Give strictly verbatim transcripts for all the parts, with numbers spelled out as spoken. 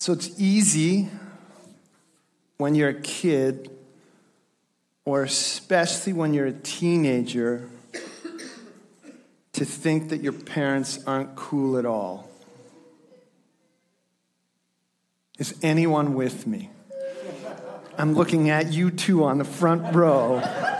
So it's easy when you're a kid, or especially when you're a teenager, to think that your parents aren't cool at all. Is anyone with me? I'm looking at you two on the front row.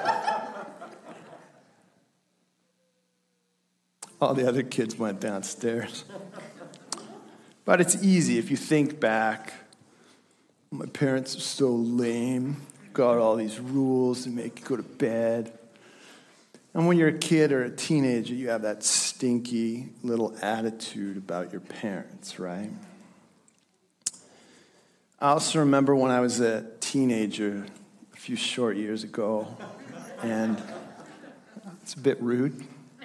All the other kids went downstairs. But it's easy if you think back. My parents are so lame. Got all these rules to make you go to bed. And when you're a kid or a teenager, you have that stinky little attitude about your parents, right? I also remember when I was a teenager a few short years ago, and it's a bit rude.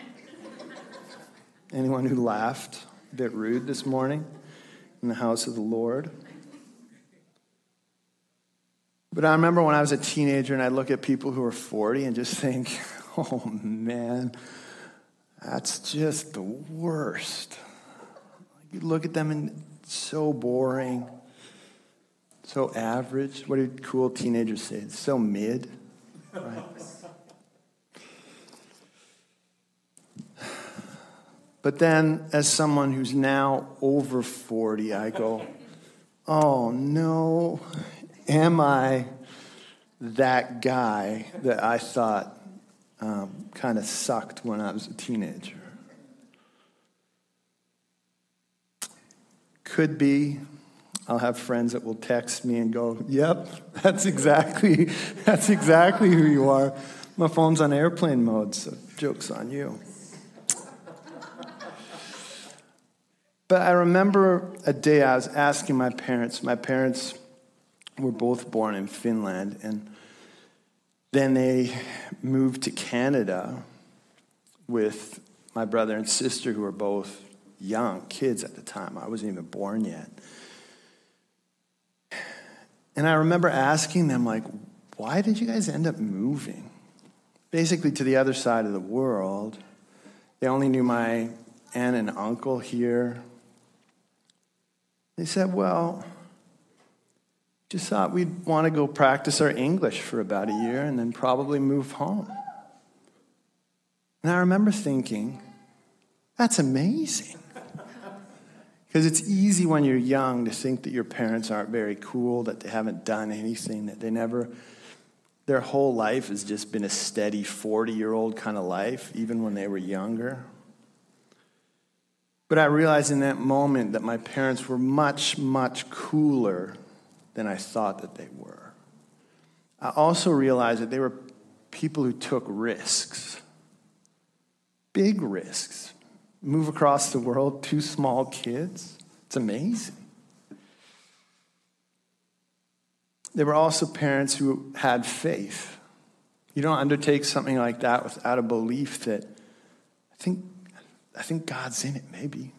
Anyone who laughed, a bit rude this morning in the house of the Lord. But I remember when I was a teenager and I'd look at people who are forty and just think, oh man, that's just the worst. You look at them and it's so boring, so average. What do cool teenagers say? It's so mid, right? But then, as someone who's now over forty, I go, oh no, am I that guy that I thought um, kind of sucked when I was a teenager? Could be. I'll have friends that will text me and go, yep, that's exactly, that's exactly who you are. My phone's on airplane mode, so joke's on you. But I remember a day I was asking my parents. My parents were both born in Finland, and then they moved to Canada with my brother and sister, who were both young kids at the time. I wasn't even born yet. And I remember asking them, like, why did you guys end up moving? Basically to the other side of the world. They only knew my aunt and uncle here. They said, well, just thought we'd want to go practice our English for about a year and then probably move home. And I remember thinking, that's amazing. Because it's easy when you're young to think that your parents aren't very cool, that they haven't done anything, that they never, their whole life has just been a steady forty-year-old kind of life, even when they were younger. But I realized in that moment that my parents were much, much cooler than I thought that they were. I also realized that they were people who took risks, big risks. Move across the world, two small kids. It's amazing. They were also parents who had faith. You don't undertake something like that without a belief that I think I think God's in it, maybe.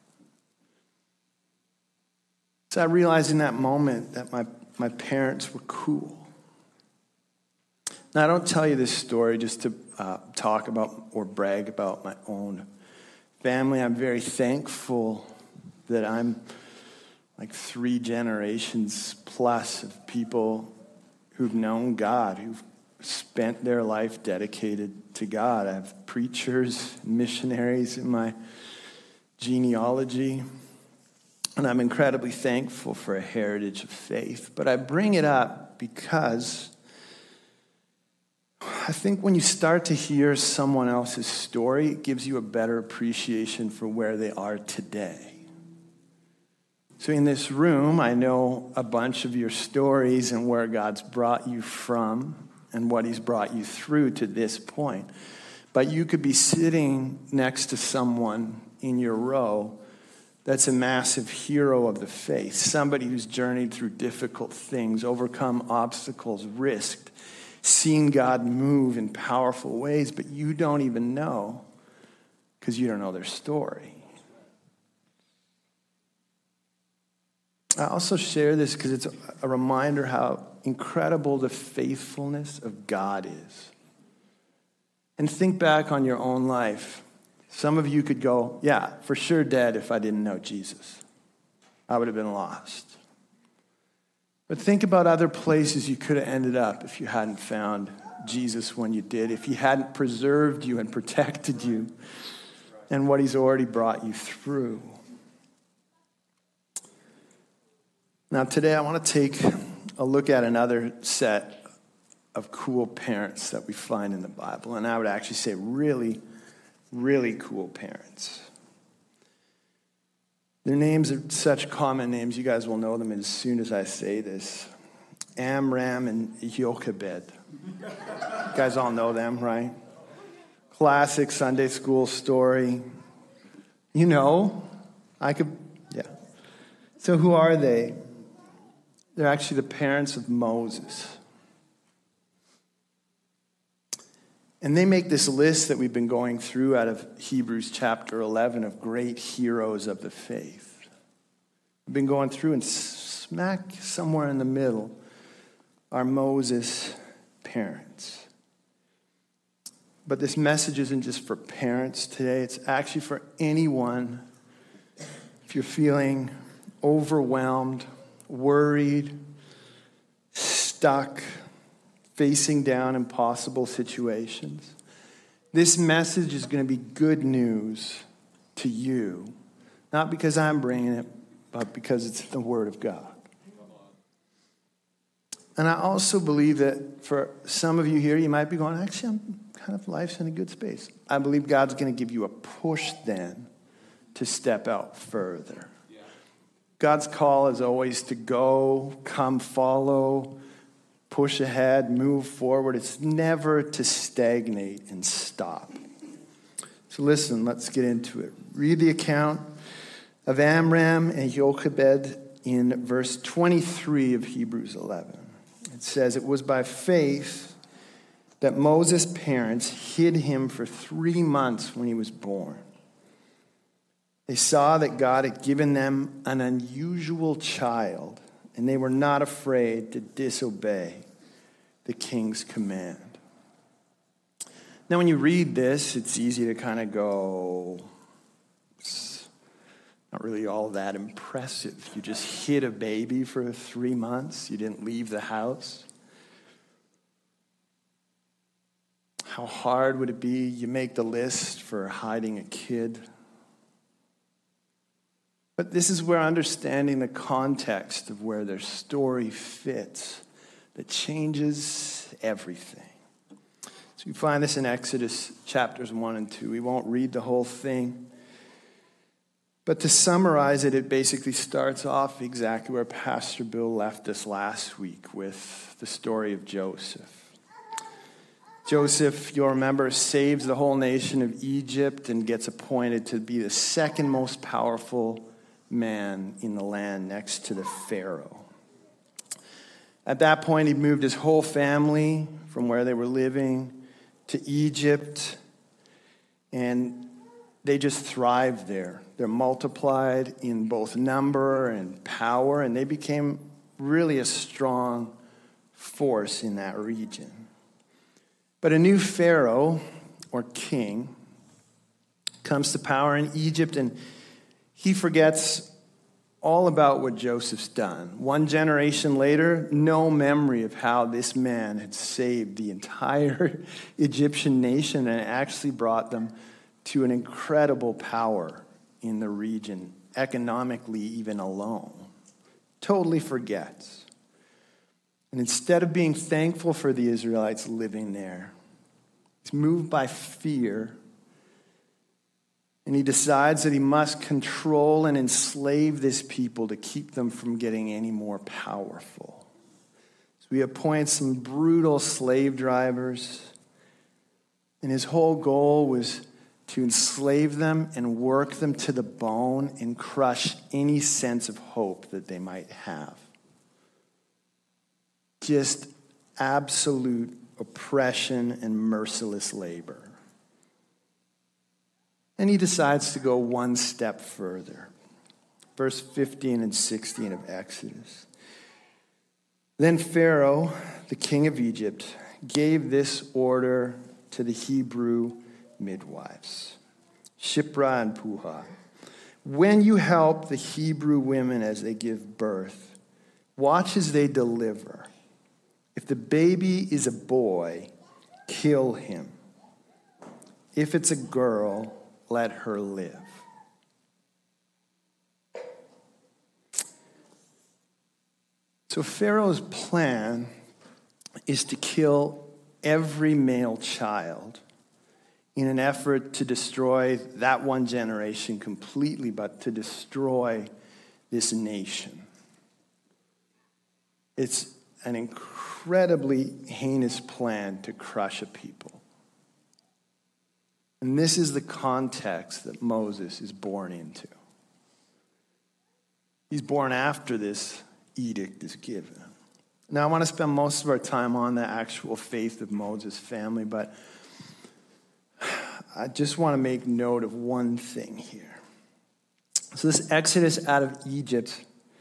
So I realized in that moment that my, my parents were cool. Now, I don't tell you this story just to uh, talk about or brag about my own family. I'm very thankful that I'm like three generations plus of people who've known God, who've spent their life dedicated to God. I have preachers, missionaries in my genealogy, and I'm incredibly thankful for a heritage of faith. But I bring it up because I think when you start to hear someone else's story, it gives you a better appreciation for where they are today. So in this room, I know a bunch of your stories and where God's brought you from and what he's brought you through to this point. But you could be sitting next to someone in your row that's a massive hero of the faith, somebody who's journeyed through difficult things, overcome obstacles, risked, seen God move in powerful ways, but you don't even know because you don't know their story. I also share this because it's a reminder how incredible the faithfulness of God is. And think back on your own life. Some of you could go, yeah, for sure dead if I didn't know Jesus. I would have been lost. But think about other places you could have ended up if you hadn't found Jesus when you did, if he hadn't preserved you and protected you and what he's already brought you through. Now today I want to take a look at another set of cool parents that we find in the Bible, and I would actually say really, really cool parents. Their names are such common names, you guys will know them as soon as I say this. Amram and Jochebed. You guys all know them, right? Classic Sunday school story. You know, I could, yeah. So who are they? They're actually the parents of Moses. And they make this list that we've been going through out of Hebrews chapter eleven of great heroes of the faith. We've been going through, and smack somewhere in the middle are Moses' parents. But this message isn't just for parents today. It's actually for anyone. If you're feeling overwhelmed, worried, stuck, facing down impossible situations, this message is going to be good news to you. Not because I'm bringing it, but because it's the Word of God. And I also believe that for some of you here, you might be going, actually, I'm kind of, life's in a good space. I believe God's going to give you a push then to step out further. Yeah. God's call is always to go, come, follow, push ahead, move forward. It's never to stagnate and stop. So listen, let's get into it. Read the account of Amram and Jochebed in verse twenty-three of Hebrews eleven. It says, "It was by faith that Moses' parents hid him for three months when he was born. They saw that God had given them an unusual child, and they were not afraid to disobey the king's command." Now, when you read this, it's easy to kind of go, it's not really all that impressive. You just hid a baby for three months. You didn't leave the house. How hard would it be? You make the list for hiding a kid. But this is where understanding the context of where their story fits that changes everything. So you find this in Exodus chapters one and two. We won't read the whole thing. But to summarize it, it basically starts off exactly where Pastor Bill left us last week with the story of Joseph. Joseph, you'll remember, saves the whole nation of Egypt and gets appointed to be the second most powerful man in the land next to the Pharaoh. At that point, he moved his whole family from where they were living to Egypt, and they just thrived there. They're multiplied in both number and power, and they became really a strong force in that region. But a new Pharaoh, or king, comes to power in Egypt, and he forgets all about what Joseph's done. One generation later, no memory of how this man had saved the entire Egyptian nation and actually brought them to an incredible power in the region, economically even alone. Totally forgets. And instead of being thankful for the Israelites living there, he's moved by fear. And he decides that he must control and enslave this people to keep them from getting any more powerful. So he appoints some brutal slave drivers. And his whole goal was to enslave them and work them to the bone and crush any sense of hope that they might have. Just absolute oppression and merciless labor. And he decides to go one step further. Verse fifteen and sixteen of Exodus. Then Pharaoh, the king of Egypt, gave this order to the Hebrew midwives, Shiphrah and Puah. When you help the Hebrew women as they give birth, Watch as they deliver. If the baby is a boy, kill him. If it's a girl, let her live. So Pharaoh's plan is to kill every male child in an effort to destroy that one generation completely, but to destroy this nation. It's an incredibly heinous plan to crush a people. And this is the context that Moses is born into. He's born after this edict is given. Now, I want to spend most of our time on the actual faith of Moses' family, but I just want to make note of one thing here. So this exodus out of Egypt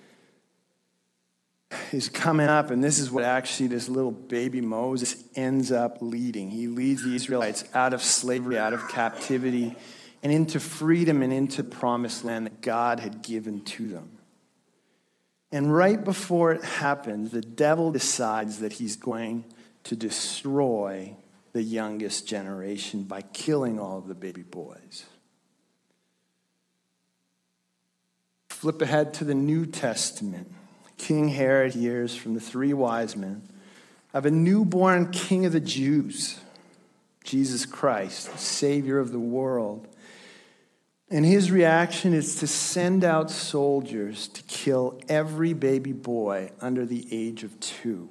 is coming up, and this is what actually this little baby Moses ends up leading. He leads the Israelites out of slavery, out of captivity, and into freedom and into the promised land that God had given to them. And right before it happens, the devil decides that he's going to destroy the youngest generation by killing all of the baby boys. Flip ahead to the New Testament. King Herod hears from the three wise men of a newborn king of the Jews, Jesus Christ, Savior of the world. And his reaction is to send out soldiers to kill every baby boy under the age of two.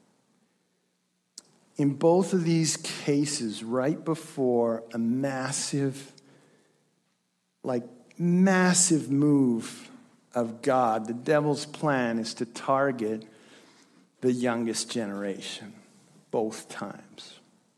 In both of these cases, right before a massive, like massive move of God, the devil's plan is to target the youngest generation, both times.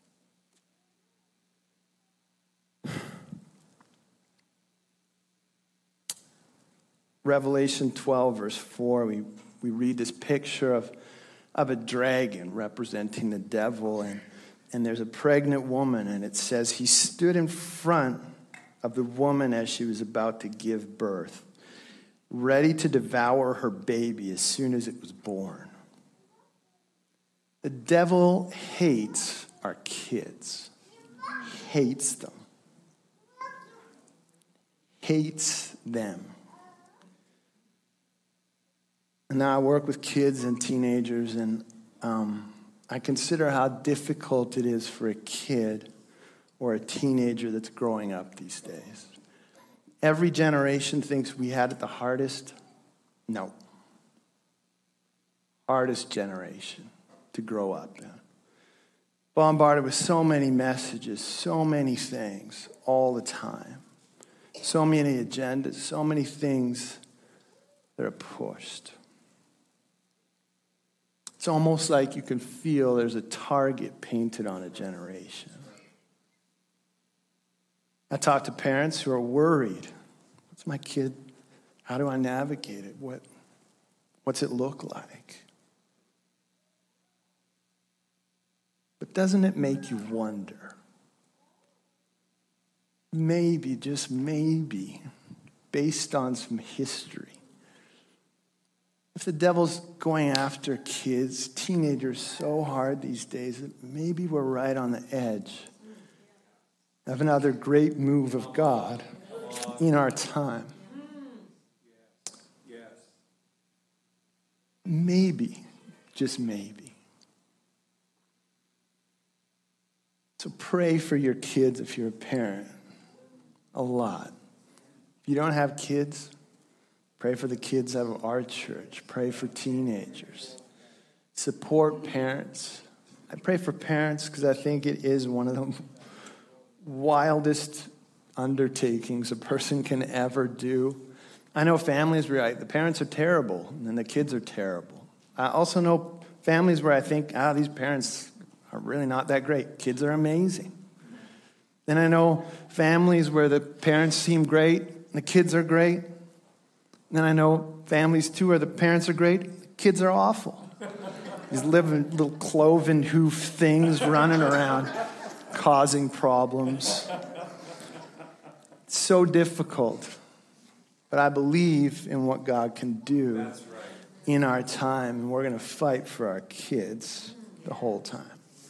Revelation twelve, verse four, we, we read this picture of, of a dragon representing the devil, and, and there's a pregnant woman, and it says he stood in front of the woman as she was about to give birth, ready to devour her baby as soon as it was born. The devil hates our kids, hates them, hates them. And now I work with kids and teenagers, and um, I consider how difficult it is for a kid or a teenager that's growing up these days. Every generation thinks we had it the hardest. No. Hardest generation to grow up in. Bombarded with so many messages, so many things all the time. So many agendas, so many things that are pushed. It's almost like you can feel there's a target painted on a generation. I talk to parents who are worried. What's my kid? How do I navigate it? What, what's it look like? But doesn't it make you wonder? Maybe, just maybe, based on some history, if the devil's going after kids, teenagers so hard these days, that maybe we're right on the edge of another great move of God in our time. Maybe, just maybe. So pray for your kids if you're a parent. A lot. If you don't have kids, pray for the kids of our church. Pray for teenagers. Support parents. I pray for parents because I think it is one of the wildest undertakings a person can ever do. I know families where the parents are terrible and the kids are terrible. I also know families where I think, ah, these parents are really not that great. Kids are amazing. Then I know families where the parents seem great and the kids are great. And then I know families, too, where the parents are great, the kids are awful. These living little cloven hoof things running around, causing problems. It's so difficult. But I believe in what God can do in our time, and we're going to fight for our kids the whole time.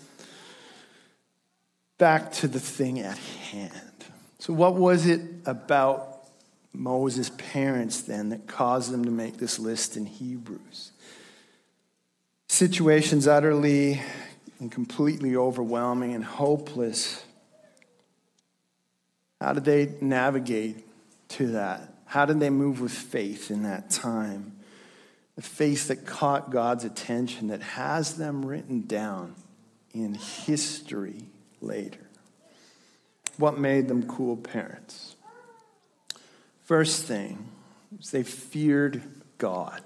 Back to the thing at hand. So what was it about Moses' parents then that caused them to make this list in Hebrews? Situations utterly and completely overwhelming and hopeless. How did they navigate to that? How did they move with faith in that time? The faith that caught God's attention, that has them written down in history later. What made them cool parents? First thing is they feared God.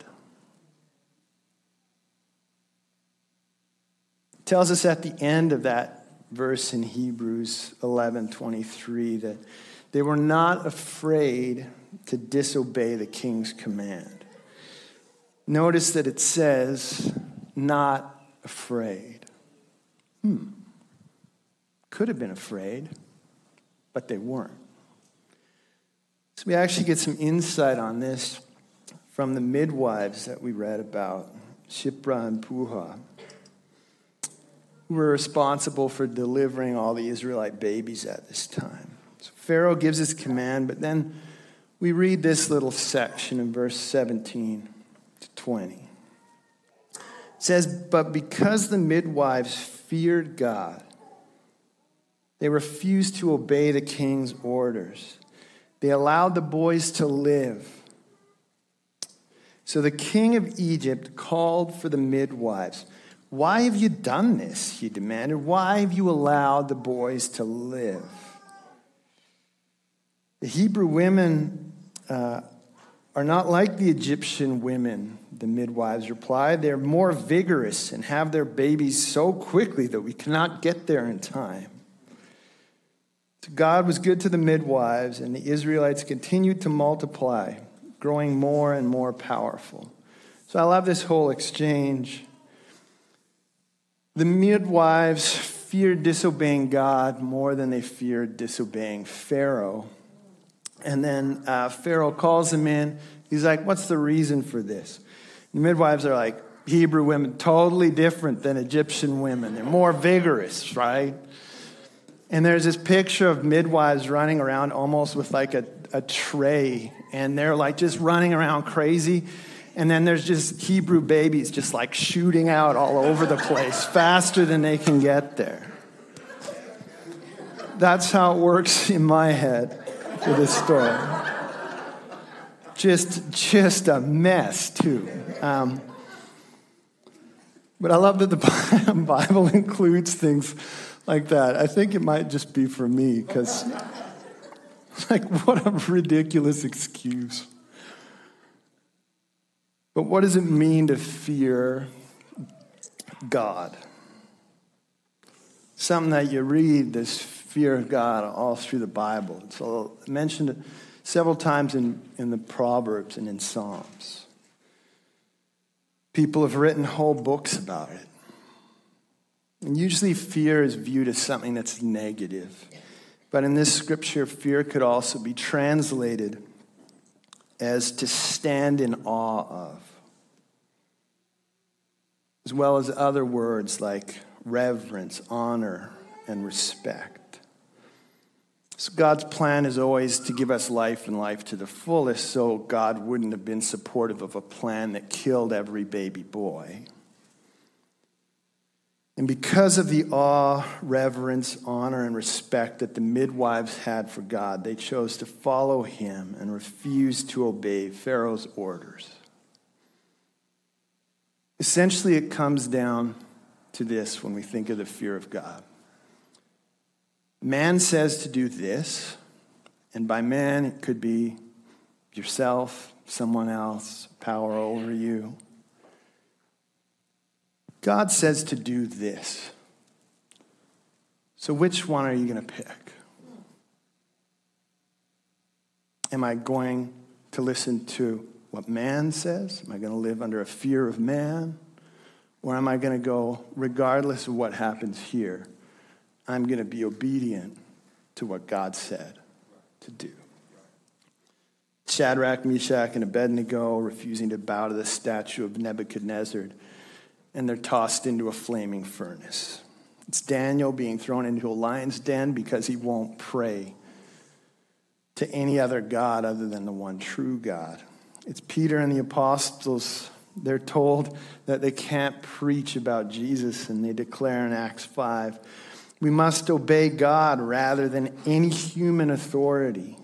It tells us at the end of that verse in Hebrews eleven twenty-three that they were not afraid to disobey the king's command. Notice that it says, not afraid. Hmm. Could have been afraid, but they weren't. So we actually get some insight on this from the midwives that we read about, Shipra and Puah, who were responsible for delivering all the Israelite babies at this time. So Pharaoh gives his command, but then we read this little section in verse seventeen to twenty. It says, but because the midwives feared God, they refused to obey the king's orders. They allowed the boys to live. So the king of Egypt called for the midwives. Why have you done this? He demanded. Why have you allowed the boys to live? The Hebrew women uh, are not like the Egyptian women, the midwives replied. They're more vigorous and have their babies so quickly that we cannot get there in time. So God was good to the midwives, and the Israelites continued to multiply, growing more and more powerful. So I love this whole exchange. The midwives feared disobeying God more than they feared disobeying Pharaoh. And then uh, Pharaoh calls them in. He's like, what's the reason for this? The midwives are like, Hebrew women, totally different than Egyptian women. They're more vigorous, right? And there's this picture of midwives running around almost with like a, a tray. And they're like just running around crazy. And then there's just Hebrew babies just like shooting out all over the place faster than they can get there. That's how it works in my head for this story. Just, just a mess, too. Um, but I love that the Bible includes things like that. I think it might just be for me, because, like, what a ridiculous excuse. But what does it mean to fear God? Something that you read, this fear of God, all through the Bible. It's mentioned several times in, in the Proverbs and in Psalms. People have written whole books about it. And usually fear is viewed as something that's negative. But in this scripture, fear could also be translated as to stand in awe of, as well as other words like reverence, honor, and respect. So God's plan is always to give us life and life to the fullest, so God wouldn't have been supportive of a plan that killed every baby boy. And because of the awe, reverence, honor, and respect that the midwives had for God, they chose to follow him and refuse to obey Pharaoh's orders. Essentially, it comes down to this when we think of the fear of God. Man says to do this, and by man it could be yourself, someone else, power over you. God says to do this. So which one are you going to pick? Am I going to listen to what man says? Am I going to live under a fear of man? Or am I going to go, regardless of what happens here, I'm going to be obedient to what God said to do? Shadrach, Meshach, and Abednego refusing to bow to the statue of Nebuchadnezzar, and they're tossed into a flaming furnace. It's Daniel being thrown into a lion's den because he won't pray to any other God other than the one true God. It's Peter and the apostles. They're told that they can't preach about Jesus, and they declare in Acts five, we must obey God rather than any human authority.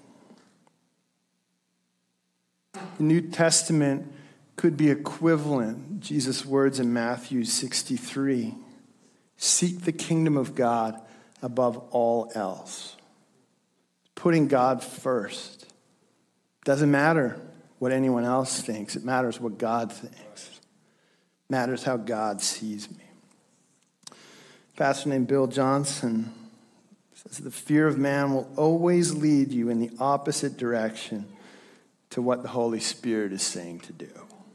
The New Testament could be equivalent. Jesus' words in Matthew sixty-three, seek the kingdom of God above all else. Putting God first. Doesn't matter what anyone else thinks. It matters what God thinks. It matters how God sees me. A pastor named Bill Johnson says, the fear of man will always lead you in the opposite direction to what the Holy Spirit is saying to do.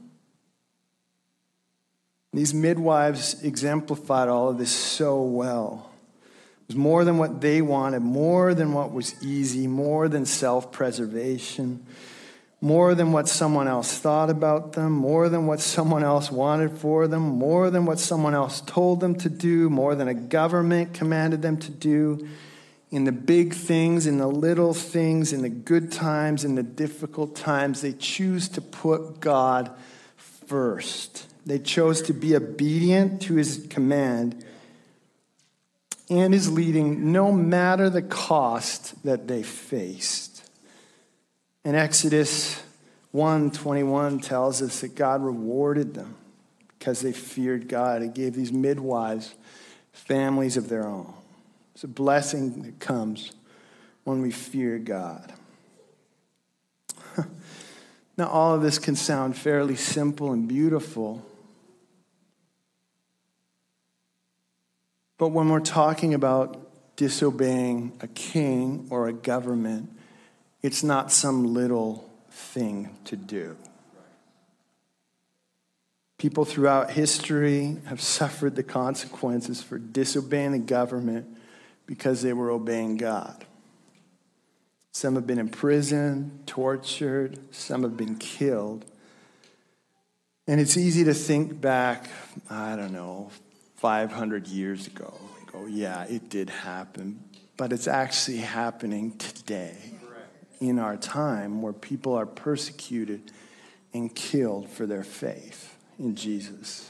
These midwives exemplified all of this so well. It was more than what they wanted, more than what was easy, more than self-preservation, more than what someone else thought about them, more than what someone else wanted for them, more than what someone else told them to do, more than a government commanded them to do. In the big things, in the little things, in the good times, in the difficult times, they choose to put God first. They chose to be obedient to his command and his leading, no matter the cost that they faced. And Exodus one twenty-one tells us that God rewarded them because they feared God. He gave these midwives families of their own. It's a blessing that comes when we fear God. Now, all of this can sound fairly simple and beautiful. But when we're talking about disobeying a king or a government, it's not some little thing to do. People throughout history have suffered the consequences for disobeying the government because they were obeying God. Some have been imprisoned, tortured, some have been killed. And it's easy to think back, I don't know, five hundred years ago. And go, yeah, it did happen. But it's actually happening today in our time where people are persecuted and killed for their faith in Jesus.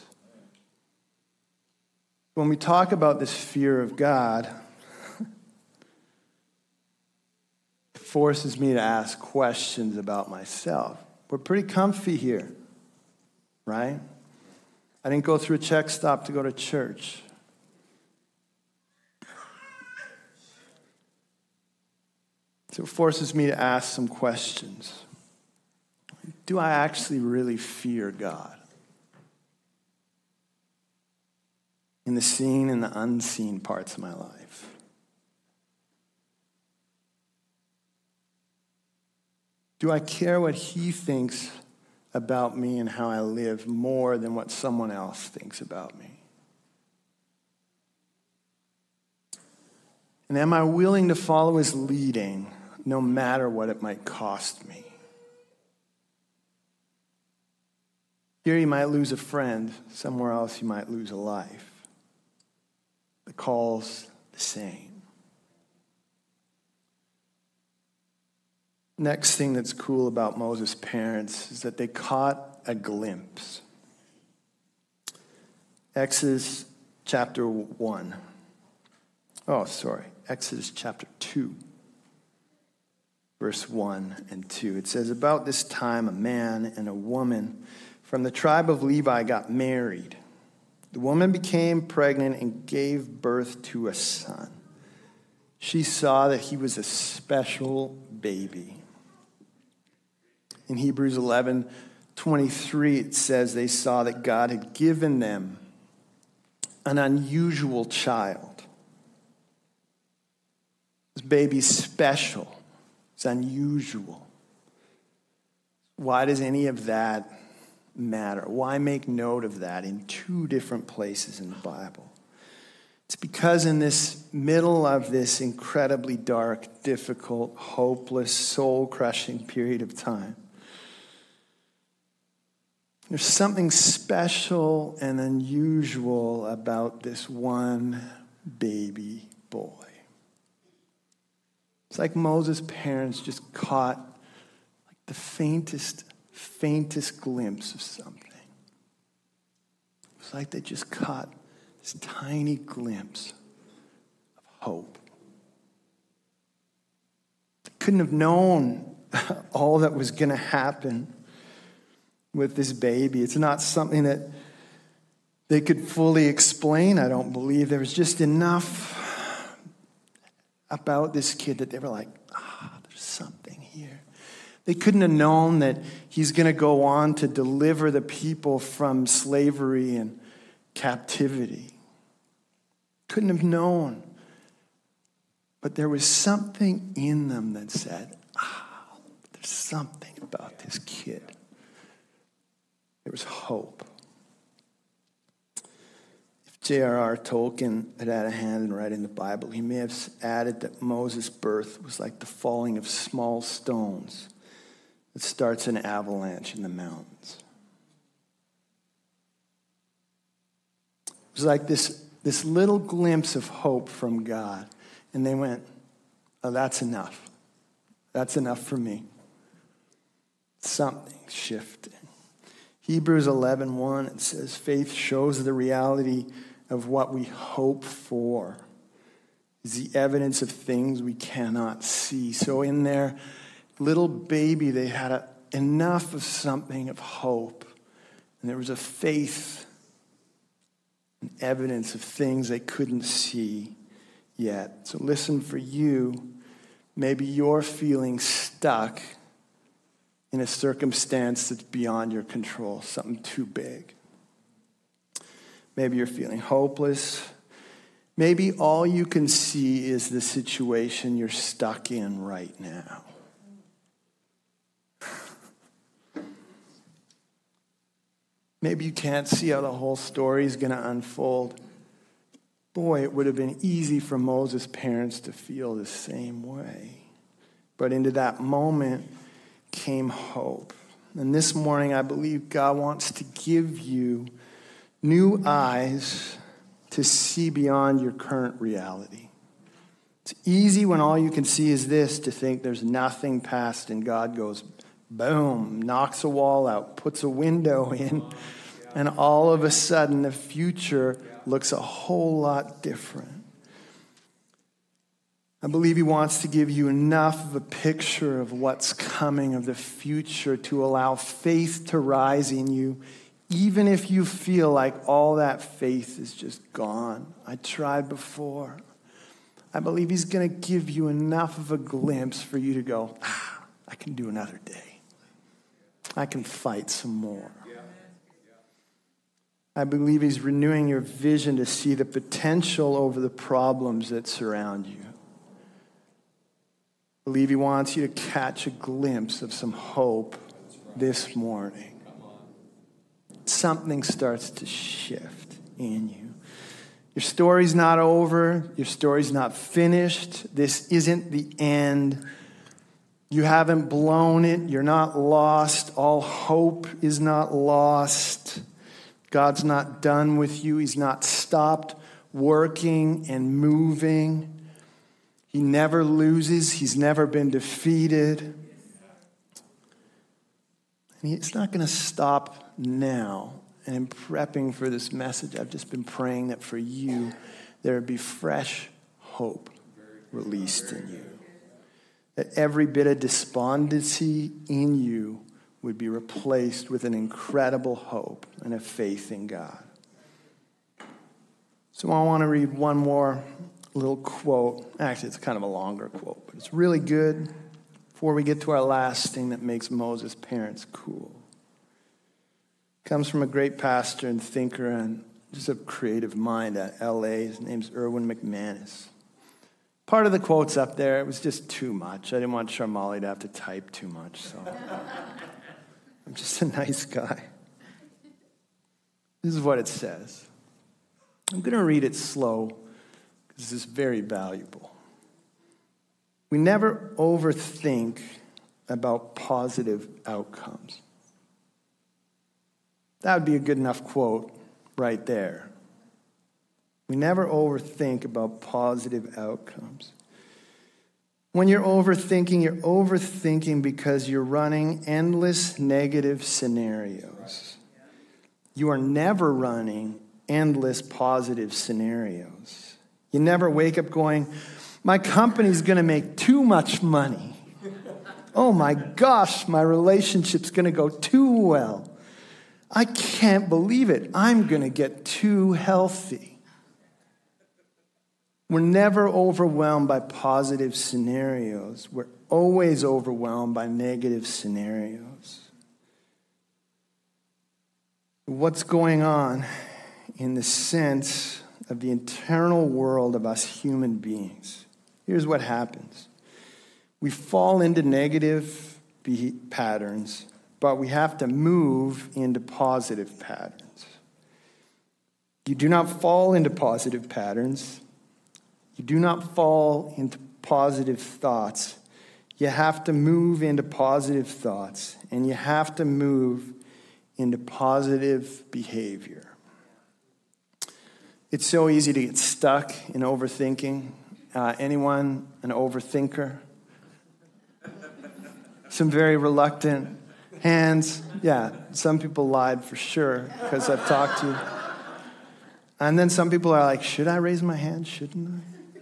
When we talk about this fear of God, it forces me to ask questions about myself. We're pretty comfy here, right? I didn't go through a check stop to go to church. So it forces me to ask some questions. Do I actually really fear God? In the seen and the unseen parts of my life. Do I care what he thinks about me and how I live more than what someone else thinks about me? And am I willing to follow his leading no matter what it might cost me? Here you might lose a friend. Somewhere else you might lose a life. The call's the same. Next thing that's cool about Moses' parents is that they caught a glimpse. Exodus chapter one. Oh, sorry. Exodus chapter two. Verse one and two. It says, about this time a man and a woman from the tribe of Levi got married. The woman became pregnant and gave birth to a son. She saw that he was a special baby. In Hebrews eleven twenty-three, it says they saw that God had given them an unusual child. This baby's special. It's unusual. Why does any of that matter? Why make note of that in two different places in the Bible? It's because in this middle of this incredibly dark, difficult, hopeless, soul-crushing period of time, there's something special and unusual about this one baby boy. It's like Moses' parents just caught like the faintest, faintest glimpse of something. It's like they just caught this tiny glimpse of hope. They couldn't have known all that was going to happen with this baby. It's not something that they could fully explain, I don't believe. There was just enough about this kid that they were like, ah, there's something here. They couldn't have known that he's going to go on to deliver the people from slavery and captivity. Couldn't have known. But there was something in them that said, ah, there's something about this kid. There was hope. If J R R Tolkien had had a hand in writing the Bible, he may have added that Moses' birth was like the falling of small stones that starts an avalanche in the mountains. It was like this, this little glimpse of hope from God. And they went, oh, that's enough. That's enough for me. Something shifted. Hebrews eleven one, it says, faith shows the reality of what we hope for, is the evidence of things we cannot see. So in their little baby, they had a, enough of something of hope. And there was a faith and evidence of things they couldn't see yet. So listen, for you, maybe you're feeling stuck in a circumstance that's beyond your control, something too big. Maybe you're feeling hopeless. Maybe all you can see is the situation you're stuck in right now. Maybe you can't see how the whole story is going to unfold. Boy, it would have been easy for Moses' parents to feel the same way. But into that moment came hope. And this morning, I believe God wants to give you new eyes to see beyond your current reality. It's easy when all you can see is this to think there's nothing past, and God goes, boom, knocks a wall out, puts a window in, and all of a sudden the future looks a whole lot different. I believe he wants to give you enough of a picture of what's coming, of the future, to allow faith to rise in you, even if you feel like all that faith is just gone. I tried before. I believe he's going to give you enough of a glimpse for you to go, ah, I can do another day. I can fight some more. I believe he's renewing your vision to see the potential over the problems that surround you. I believe he wants you to catch a glimpse of some hope this morning. Something starts to shift in you. Your story's not over. Your story's not finished. This isn't the end. You haven't blown it. You're not lost. All hope is not lost. God's not done with you. He's not stopped working and moving. He never loses. He's never been defeated. And it's not going to stop now. And in prepping for this message, I've just been praying that for you, there would be fresh hope released in you. That every bit of despondency in you would be replaced with an incredible hope and a faith in God. So I want to read one more little quote. Actually, it's kind of a longer quote, but it's really good before we get to our last thing that makes Moses' parents cool. It comes from a great pastor and thinker and just a creative mind at L A. His name's Erwin McManus. Part of the quote's up there. It was just too much. I didn't want Sharmali to have to type too much, so I'm just a nice guy. This is what it says. I'm going to read it slow This is very valuable. We never overthink about positive outcomes. That would be a good enough quote right there. We never overthink about positive outcomes. When you're overthinking, you're overthinking because you're running endless negative scenarios. You are never running endless positive scenarios. You never wake up going, my company's going to make too much money. Oh my gosh, my relationship's going to go too well. I can't believe it. I'm going to get too healthy. We're never overwhelmed by positive scenarios. We're always overwhelmed by negative scenarios. What's going on in the sense of the internal world of us human beings? Here's what happens. We fall into negative be- patterns, but we have to move into positive patterns. You do not fall into positive patterns. You do not fall into positive thoughts. You have to move into positive thoughts, and you have to move into positive behavior. It's so easy to get stuck in overthinking. Uh, anyone an overthinker? Some very reluctant hands. Yeah, some people lied for sure because I've talked to you. And then some people are like, should I raise my hand? Shouldn't I?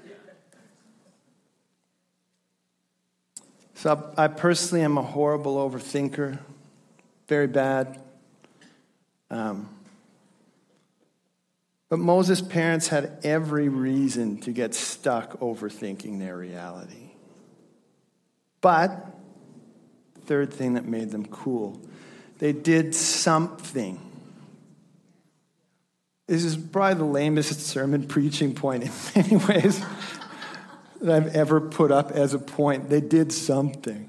So I personally am a horrible overthinker. Very bad. Um, but Moses' parents had every reason to get stuck overthinking their reality. But, third thing that made them cool, they did something. This is probably the lamest sermon preaching point in many ways that I've ever put up as a point. They did something.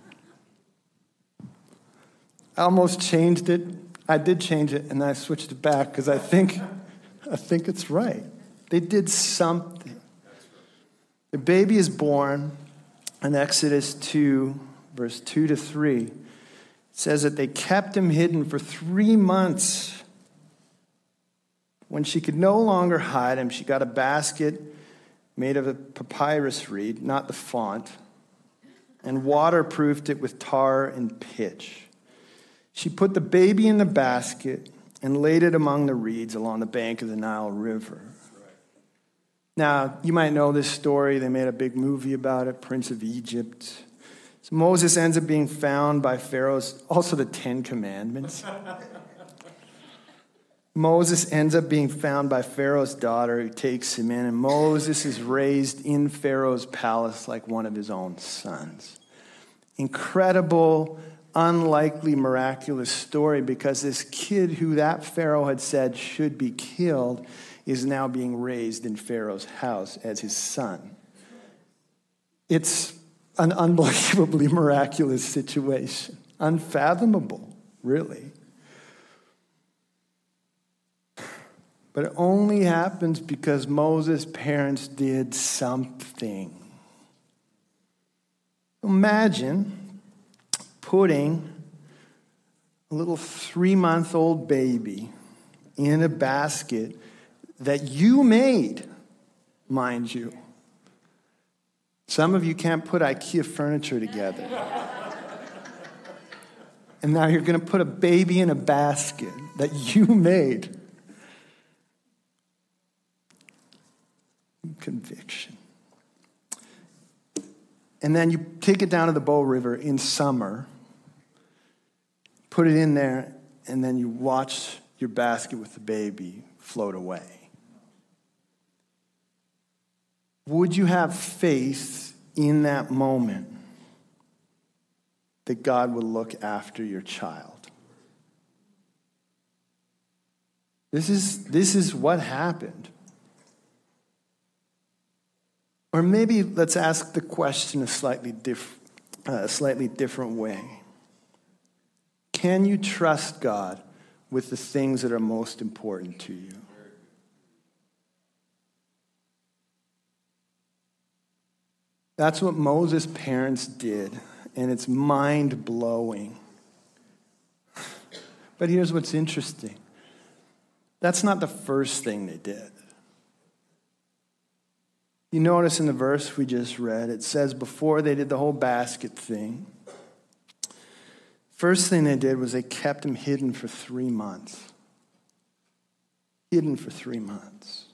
I almost changed it. I did change it, and then I switched it back because I think, I think it's right. They did something. The baby is born in Exodus two, verse two to three. It says that they kept him hidden for three months. When she could no longer hide him, she got a basket made of a papyrus reed, not the font, and waterproofed it with tar and pitch. She put the baby in the basket and laid it among the reeds along the bank of the Nile River. Now, you might know this story. They made a big movie about it, Prince of Egypt. So Moses ends up being found by Pharaoh's, also the Ten Commandments. Moses ends up being found by Pharaoh's daughter who takes him in, and Moses is raised in Pharaoh's palace like one of his own sons. Incredible, unlikely, miraculous story because this kid who that Pharaoh had said should be killed is now being raised in Pharaoh's house as his son. It's an unbelievably miraculous situation. Unfathomable, really. But it only happens because Moses' parents did something. Imagine putting a little three-month-old baby in a basket that you made, mind you. Some of you can't put IKEA furniture together. And now you're going to put a baby in a basket that you made. Conviction. And then you take it down to the Bow River in summer, put it in there, and then you watch your basket with the baby float away. Would you have faith in that moment that God will look after your child? This is, this is what happened. Or maybe let's ask the question a slightly, diff- uh, a slightly different way. Can you trust God with the things that are most important to you? That's what Moses' parents did, and it's mind-blowing. But here's what's interesting. That's not the first thing they did. You notice in the verse we just read, it says before they did the whole basket thing, first thing they did was they kept him hidden for three months. Hidden for three months.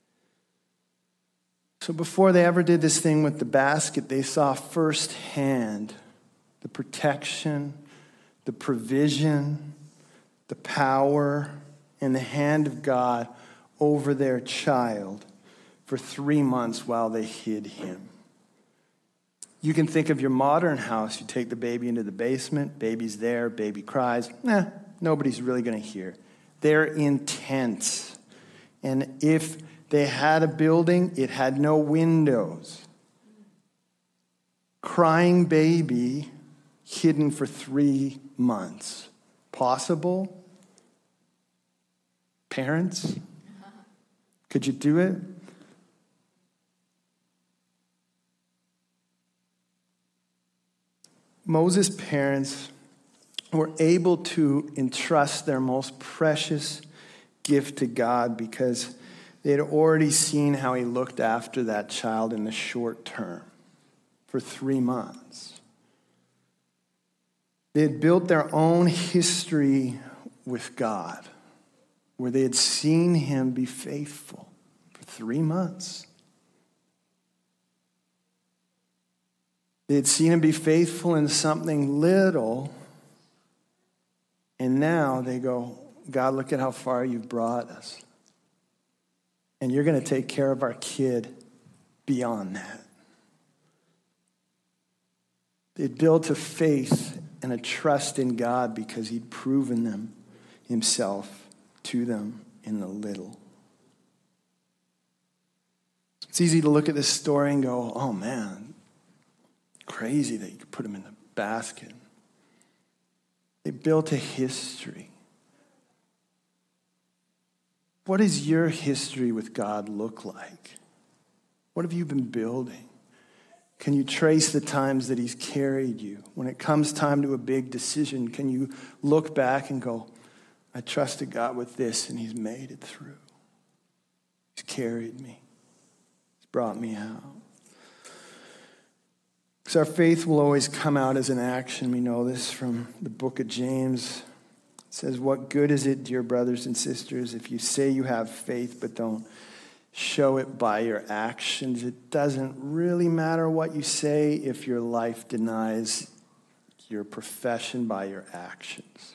So before they ever did this thing with the basket, they saw firsthand the protection, the provision, the power, and the hand of God over their child for three months while they hid him. You can think of your modern house. You take the baby into the basement, baby's there, baby cries. Nah, nobody's really going to hear. They're intense. And if they had a building, it had no windows. Crying baby hidden for three months. Possible? Parents? Could you do it? Moses' parents were able to entrust their most precious gift to God because they had already seen how he looked after that child in the short term for three months. They had built their own history with God where they had seen him be faithful for three months. They had seen him be faithful in something little, and now they go, God, look at how far you've brought us. And you're going to take care of our kid beyond that. They built a faith and a trust in God because he'd proven them himself to them in the little. It's easy to look at this story and go, oh man, crazy that you could put him in the basket. They built a history. What does your history with God look like? What have you been building? Can you trace the times that he's carried you? When it comes time to a big decision, can you look back and go, I trusted God with this and he's made it through. He's carried me. He's brought me out. Because our faith will always come out as an action. We know this from the book of James. It says, what good is it, dear brothers and sisters, if you say you have faith but don't show it by your actions? It doesn't really matter what you say if your life denies your profession by your actions.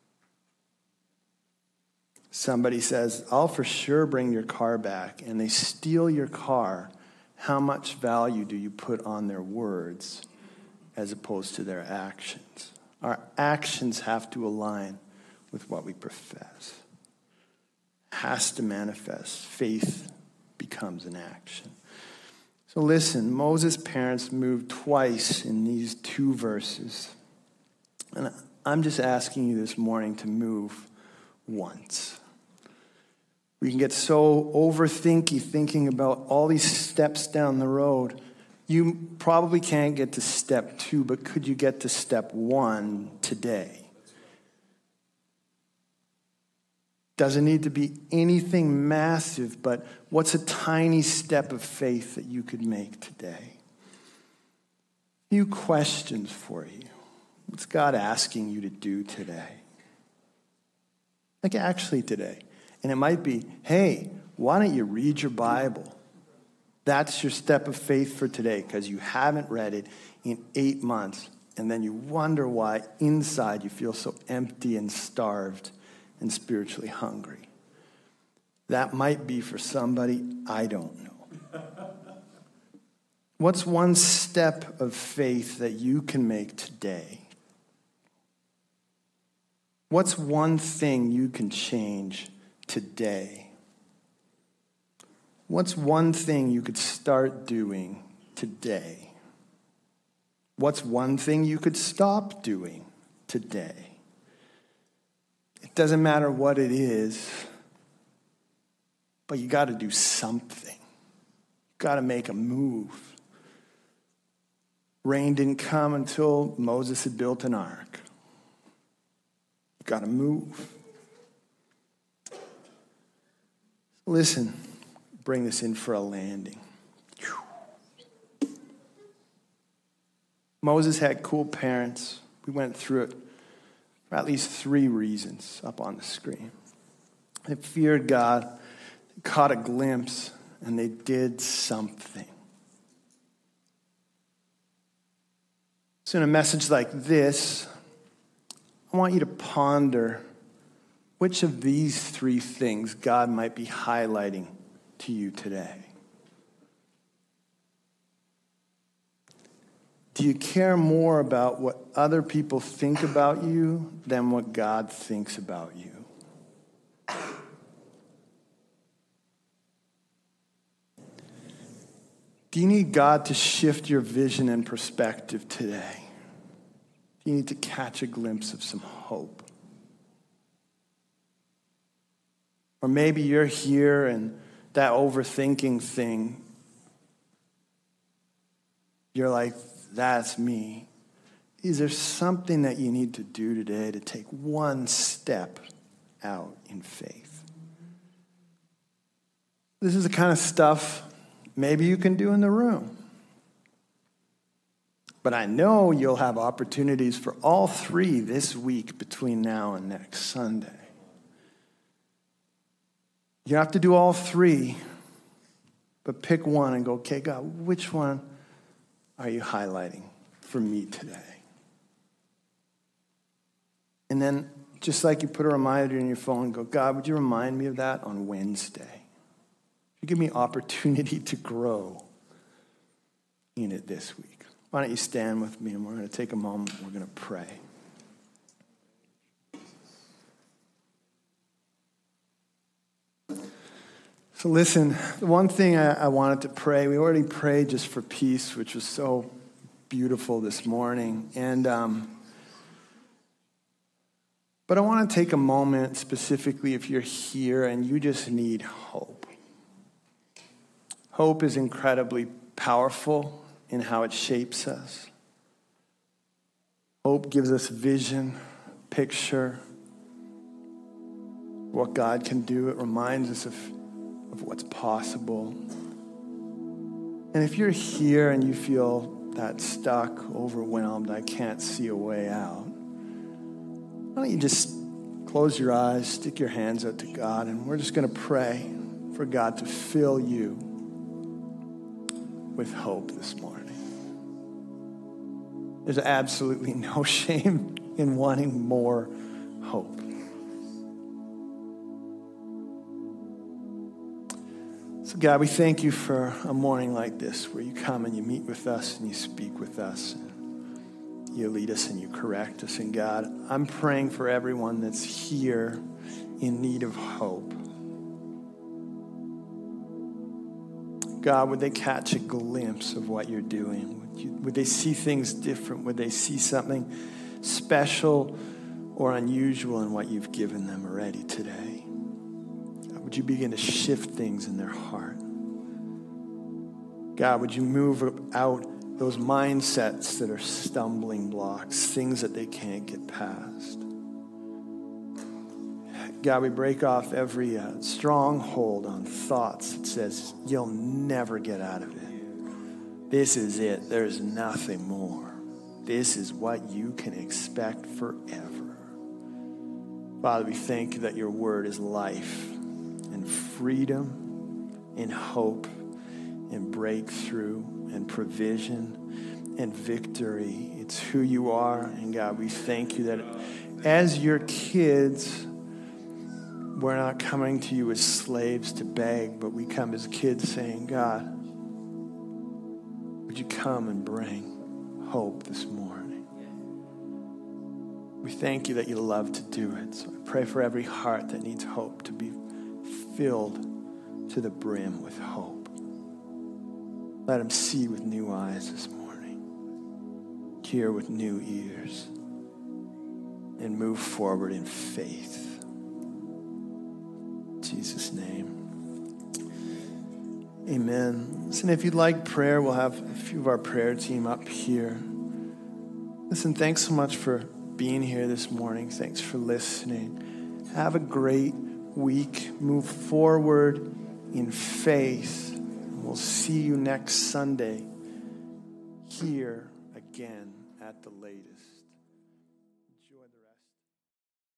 Somebody says, I'll for sure bring your car back, and they steal your car. How much value do you put on their words as opposed to their actions? Our actions have to align with what we profess. Has to manifest. Faith becomes an action. So listen, Moses' parents moved twice in these two verses. And I'm just asking you this morning to move once. We can get so overthinky thinking about all these steps down the road. You probably can't get to step two, but could you get to step one today? Doesn't need to be anything massive, but what's a tiny step of faith that you could make today? A few questions for you. What's God asking you to do today? Like actually today. And it might be, hey, why don't you read your Bible? That's your step of faith for today because you haven't read it in eight months. And then you wonder why inside you feel so empty and starved and spiritually hungry. That might be for somebody, I don't know. What's one step of faith that you can make today? What's one thing you can change today? What's one thing you could start doing today? What's one thing you could stop doing today? It doesn't matter what it is, but you got to do something. You got to make a move. Rain didn't come until Moses had built an ark. You've got to move. Listen, bring this in for a landing. Moses had cool parents. We went through it for at least three reasons up on the screen. They feared God, they caught a glimpse, and they did something. So in a message like this, I want you to ponder which of these three things God might be highlighting to you today. Do you care more about what other people think about you than what God thinks about you? Do you need God to shift your vision and perspective today? Do you need to catch a glimpse of some hope? Or maybe you're here and that overthinking thing, you're like, that's me. Is there something that you need to do today to take one step out in faith? This is the kind of stuff maybe you can do in the room. But I know you'll have opportunities for all three this week between now and next Sunday. You have to do all three, but pick one and go, okay, God, which one are you highlighting for me today? And then, just like you put a reminder in your phone, go, God, would you remind me of that on Wednesday? You give me opportunity to grow in it this week. Why don't you stand with me and we're going to take a moment. We're going to pray. So listen, the one thing I, I wanted to pray, we already prayed just for peace, which was so beautiful this morning. And um, but I want to take a moment specifically if you're here and you just need hope. Hope is incredibly powerful in how it shapes us. Hope gives us vision, picture, what God can do. It reminds us of, of what's possible. And if you're here and you feel that stuck, overwhelmed, I can't see a way out, why don't you just close your eyes, stick your hands out to God, and we're just going to pray for God to fill you with hope this morning. There's absolutely no shame in wanting more hope. So God, we thank you for a morning like this where you come and you meet with us and you speak with us. And you lead us and you correct us. And God, I'm praying for everyone that's here in need of hope. God, would they catch a glimpse of what you're doing? Would, you, would they see things different? Would they see something special or unusual in what you've given them already today? God, would you begin to shift things in their heart? God, would you move out those mindsets that are stumbling blocks, things that they can't get past? God, we break off every uh, stronghold on thoughts that says you'll never get out of it. This is it. There's nothing more. This is what you can expect forever. Father, we thank you that your word is life and freedom and hope and breakthrough and provision and victory. It's who you are. And God, we thank you that as your kids, we're not coming to you as slaves to beg, but we come as kids saying, God, would you come and bring hope this morning? We thank you that you love to do it. So I pray for every heart that needs hope to be filled to the brim with hope. Let them see with new eyes this morning, hear with new ears, and move forward in faith. In Jesus' name, Amen. Listen, if you'd like prayer, we'll have a few of our prayer team up here. Listen, thanks so much for being here this morning. Thanks for listening. Have a great week. Move forward in faith. We'll see you next Sunday here again at the latest.